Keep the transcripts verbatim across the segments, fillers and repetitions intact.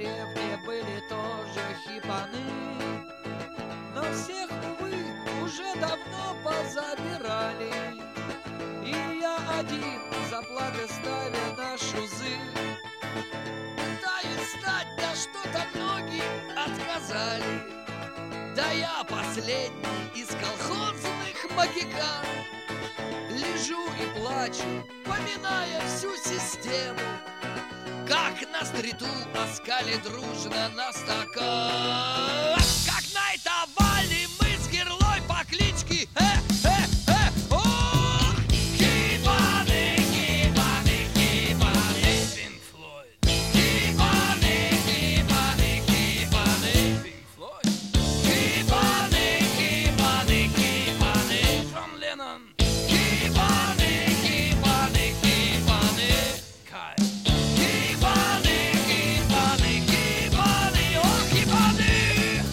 деревне были тоже хипаны, но всех, увы, уже давно позабирали. И я один, заплаты ставя на шузы, пытаюсь встать, да что-то ноги отказали. Да я последний из колхозных магикан. Лежу и плачу, поминая всю систему, как на стриту оскали дружно на стакан. Как найтовали мы с герлой по кличке э, э, э, ох! Хипаны, хипаны, хипаны, Pink Floyd. Хипаны, хипаны, хипаны, Pink Floyd. Хипаны, хипаны, хипаны, Джон Леннон. Хипаны, хипаны, хипаны, Кай. Хипаны, хипаны, хипаны, ох, хипаны!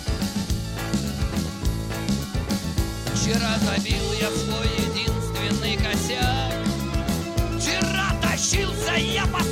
Вчера забил я свой единственный косяк. Вчера тащился я по